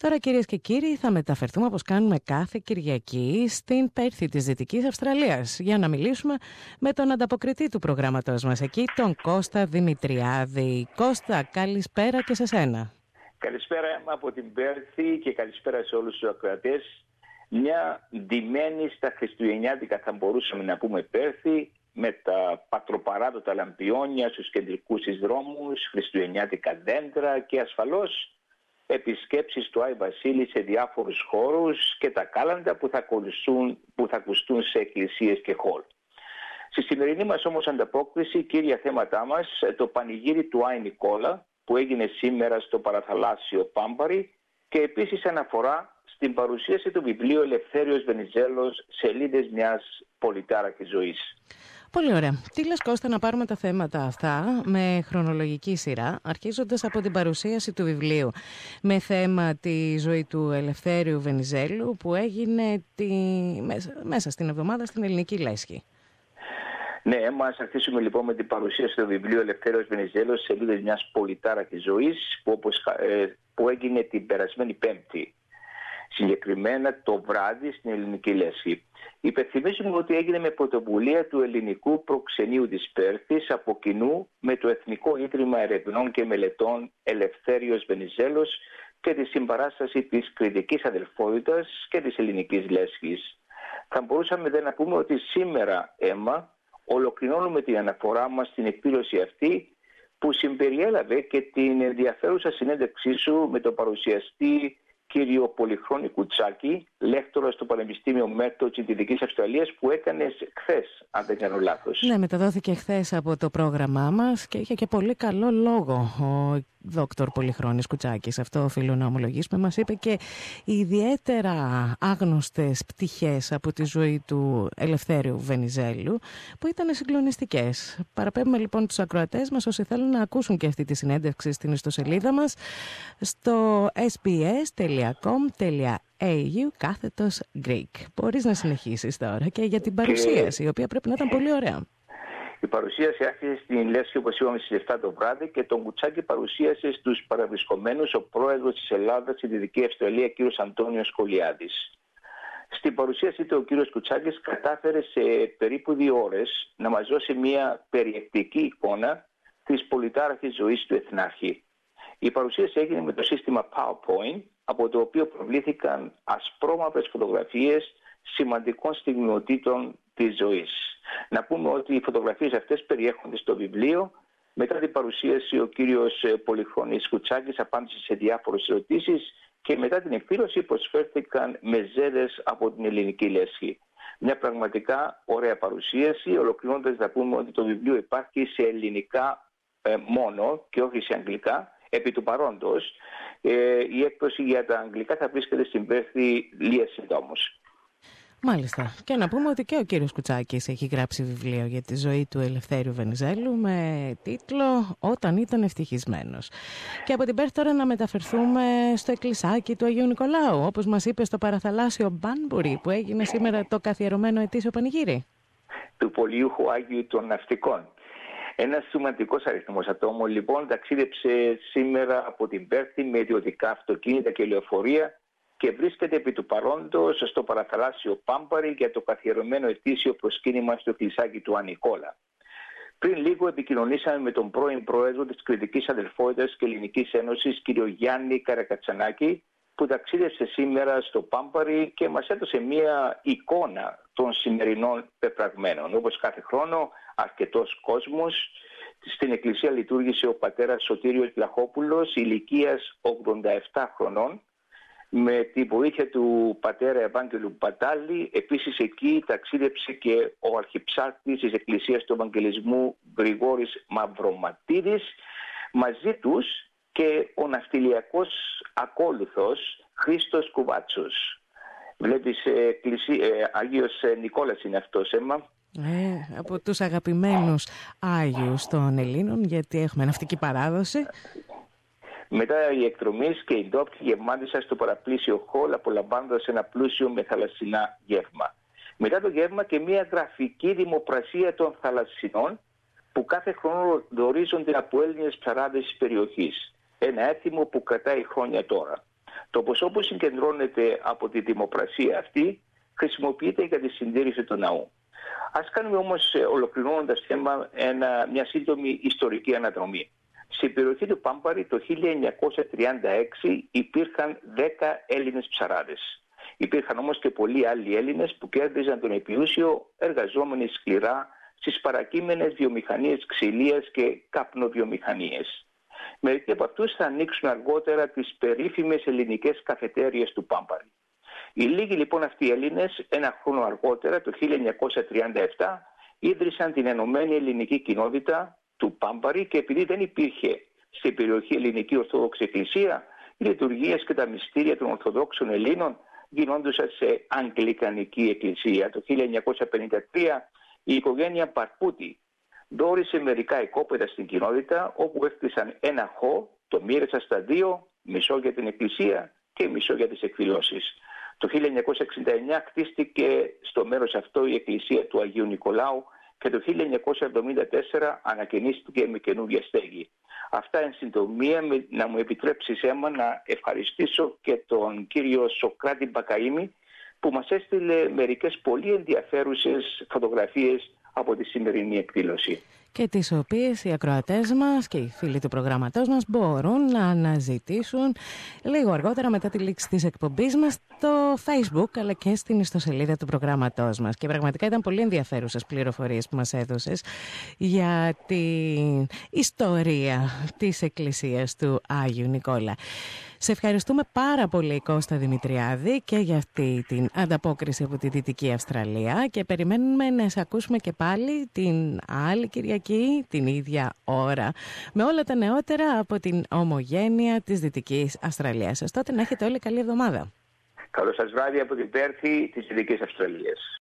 Τώρα, κυρίες και κύριοι, θα μεταφερθούμε όπως κάνουμε κάθε Κυριακή στην Πέρθη της Δυτικής Αυστραλίας για να μιλήσουμε με τον ανταποκριτή του προγράμματος μας εκεί, τον Κώστα Δημητριάδη. Κώστα, καλησπέρα και σε σένα. Καλησπέρα από την Πέρθη και καλησπέρα σε όλους τους ακροατές. Μια ντυμένη στα χριστουγεννιάτικα, θα μπορούσαμε να πούμε, Πέρθη, με τα πατροπαράδοτα λαμπιόνια στους κεντρικούς της δρόμους, χριστουγεννιάτικα δέντρα και ασφαλώς επισκέψεις του Άι Βασίλη σε διάφορους χώρους και τα κάλαντα που θα ακουστούν σε εκκλησίες και χολ. Στη σημερινή μας όμως ανταπόκριση, κύρια θέματά μας, το πανηγύρι του Άι Νικόλα που έγινε σήμερα στο παραθαλάσσιο Πάμπαρη και επίσης αναφορά στην παρουσίαση του βιβλίου Ελευθέριος Βενιζέλος, σελίδες μιας πολυτάραχης ζωής. Πολύ ωραία. Τι λες, Κώστα, να πάρουμε τα θέματα αυτά με χρονολογική σειρά, αρχίζοντας από την παρουσίαση του βιβλίου με θέμα τη ζωή του Ελευθέριου Βενιζέλου που έγινε μέσα στην εβδομάδα στην Ελληνική Λέσχη. Ναι, μας αρχίσουμε λοιπόν με την παρουσίαση του βιβλίου Ελευθέριος Βενιζέλος, σελίδες μιας πολυτάραχης ζωής που έγινε την περασμένη Πέμπτη. Συγκεκριμένα το βράδυ στην Ελληνική Λέσχη. Υπενθυμίζουμε ότι έγινε με πρωτοβουλία του Ελληνικού Προξενείου της Πέρθης από κοινού με το Εθνικό Ίδρυμα Ερευνών και Μελετών Ελευθέριος Βενιζέλος και τη συμπαράσταση της Κρητικής Αδελφότητας και της Ελληνικής Λέσχης. Θα μπορούσαμε να πούμε ότι σήμερα, Έμα, ολοκληρώνουμε την αναφορά μας στην εκδήλωση αυτή που συμπεριέλαβε και την ενδιαφέρουσα συνέντευξή σου με τον παρουσιαστή κύριο Πολυχρόνη Κουτσάκη, λέκτορα στο Πανεπιστήμιο Μέτω της Δυτικής Αυστραλίας, που έκανε χθες, αν δεν κάνω λάθος. Ναι, μεταδόθηκε χθες από το πρόγραμμά μας και είχε και πολύ καλό λόγο ο δόκτωρ Πολυχρόνης Κουτσάκης. Αυτό οφείλω να ομολογήσουμε. Μας είπε και ιδιαίτερα άγνωστες πτυχές από τη ζωή του Ελευθέριου Βενιζέλου που ήταν συγκλονιστικές. Παραπέμπουμε λοιπόν τους ακροατές μας όσοι θέλουν να ακούσουν και αυτή τη συνέντευξη στην ιστοσελίδα μας στο sbs.com.au/Greek. Μπορείς να συνεχίσεις τώρα και για την παρουσίαση, η οποία πρέπει να ήταν πολύ ωραία. Η παρουσίαση άρχισε στην Λέσχη, όπως είπαμε, στις 7 το βράδυ και τον Κουτσάκη παρουσίασε στους παραβρισκομένους ο πρόεδρος της Ελλάδας στη Δυτική Αυστραλία, κ. Αντώνιος Σκολιάδης. Στην παρουσίαση του ο κ. Κουτσάκης κατάφερε σε περίπου 2 ώρες να μας δώσει μια περιεκτική εικόνα της πολυτάραχης ζωής του Εθνάρχη. Η παρουσίαση έγινε με το σύστημα PowerPoint, από το οποίο προβλήθηκαν ασπρόμαυρες φωτογραφίες σημαντικών στιγμιοτήτων της ζωής. Να πούμε ότι οι φωτογραφίες αυτές περιέχονται στο βιβλίο. Μετά την παρουσίαση ο κύριος Πολυχρόνης Κουτσάκης απάντησε σε διάφορες ερωτήσεις και μετά την εκδήλωση προσφέρθηκαν μεζέδες από την Ελληνική Λέσχη. Μια πραγματικά ωραία παρουσίαση, ολοκληρώνοντας να πούμε ότι το βιβλίο υπάρχει σε ελληνικά μόνο και όχι σε αγγλικά. Επί του παρόντος, η έκδοση για τα αγγλικά θα βρίσκεται στην Πέρθη λίγες συντόμως. Μάλιστα. Και να πούμε ότι και ο κύριος Κουτσάκης έχει γράψει βιβλίο για τη ζωή του Ελευθέριου Βενιζέλου με τίτλο «Όταν ήταν ευτυχισμένος». Και από την Πέρθη τώρα να μεταφερθούμε στο εκκλησάκι του Αγίου Νικολάου, όπως μας είπε, στο παραθαλάσσιο Μπάνμπουρι που έγινε σήμερα το καθιερωμένο ετήσιο πανηγύρι. Του πολιούχου Άγιου των Ναυτικών. Ένας σημαντικός αριθμός ατόμων λοιπόν ταξίδεψε σήμερα από την Πέρθη με ιδιωτικά αυτοκίνητα και λεωφορεία και βρίσκεται επί του παρόντος στο παραθαλάσσιο Πάμπαρη για το καθιερωμένο ετήσιο προσκύνημα στο εκκλησάκι του Άι Νικόλα. Πριν λίγο επικοινωνήσαμε με τον πρώην πρόεδρο της Κρητικής Αδελφότητας και Ελληνικής Ένωσης, κ. Γιάννη Καρακατσανάκη, που ταξίδευσε σήμερα στο Πάμπαρη και μας έδωσε μία εικόνα των σημερινών πεπραγμένων. Όπως κάθε χρόνο, αρκετός κόσμος. Στην εκκλησία λειτουργήσε ο πατέρας Σωτήριος Βλαχόπουλος, ηλικίας 87 χρονών, με τη βοήθεια του πατέρα Ευάγγελου Μπατάλη. Επίσης εκεί ταξίδεψε και ο αρχιψάρτης της Εκκλησίας του Ευαγγελισμού Γρηγόρης Μαυροματίδης, μαζί τους και ο ναυτιλιακός ακόλουθος Χρήστος Κουβάτσος. Βλέπεις, Άγιος Νικόλας είναι αυτός, Έμα. Από τους αγαπημένους Άγιους των Ελλήνων, γιατί έχουμε ναυτική παράδοση. Μετά οι εκδρομείς και οι ντόπιοι γευμάτισαν στο παραπλήσιο χολ, απολαμβάνοντας ένα πλούσιο με θαλασσινά γεύμα. Μετά το γεύμα και μια γραφική δημοπρασία των θαλασσινών που κάθε χρόνο δωρίζονται από Έλληνες ψαράδες της περιοχής. Ένα έθιμο που κρατάει χρόνια τώρα. Το ποσό που συγκεντρώνεται από τη δημοπρασία αυτή χρησιμοποιείται για τη συντήρηση του ναού. Ας κάνουμε όμως, ολοκληρώνοντας θέμα, μια σύντομη ιστορική αναδρομή. Στην περιοχή του Πάμπαρη το 1936 υπήρχαν 10 Έλληνες ψαράδες. Υπήρχαν όμως και πολλοί άλλοι Έλληνες που κέρδιζαν τον επιούσιο εργαζόμενοι σκληρά στις παρακείμενες βιομηχανίες ξυλίας και καπνοβιομηχανίες. Μερικοί από αυτούς θα ανοίξουν αργότερα τις περίφημες ελληνικές καφετέριες του Πάμπαρη. Οι λίγοι λοιπόν αυτοί οι Έλληνες, ένα χρόνο αργότερα, το 1937, ίδρυσαν την Ενωμένη Ελληνική Κοινότητα του Πάμπαρη και επειδή δεν υπήρχε στην περιοχή Ελληνική Ορθόδοξη Εκκλησία, οι λειτουργίες και τα μυστήρια των Ορθοδόξων Ελλήνων γινόντουσαν σε Αγγλικανική Εκκλησία. Το 1953 η οικογένεια Παρπούτη δώρισε μερικά οικόπεδα στην κοινότητα, όπου έκτισαν ένα χώ, το μοίρασαν στα δύο, μισό για την Εκκλησία και μισό για τις εκδηλώσεις. Το 1969 χτίστηκε στο μέρος αυτό η Εκκλησία του Αγίου Νικολάου και το 1974 ανακαινίστηκε με καινούργια στέγη. Αυτά εν συντομία, να μου επιτρέψεις να ευχαριστήσω και τον κύριο Σοκράτη Μπακαΐμη που μας έστειλε μερικές πολύ ενδιαφέρουσες φωτογραφίες από τη σημερινή εκδήλωση. Και τις οποίες οι ακροατές μας και οι φίλοι του προγράμματός μας μπορούν να αναζητήσουν λίγο αργότερα μετά τη λήξη της εκπομπής μας στο Facebook αλλά και στην ιστοσελίδα του προγράμματός μας. Και πραγματικά ήταν πολύ ενδιαφέρουσες πληροφορίες που μας έδωσες για την ιστορία της Εκκλησίας του Άγιου Νικόλα. Σε ευχαριστούμε πάρα πολύ, Κώστα Δημητριάδη, και για αυτή την ανταπόκριση από τη Δυτική Αυστραλία και περιμένουμε να σε ακούσουμε και πάλι την άλλη Κυριακή, την ίδια ώρα, με όλα τα νεότερα από την ομογένεια της Δυτικής Αυστραλίας. Σας τότε να έχετε όλοι καλή εβδομάδα. Καλό σας βράδυ από την Πέρθη της Δυτικής Αυστραλίας.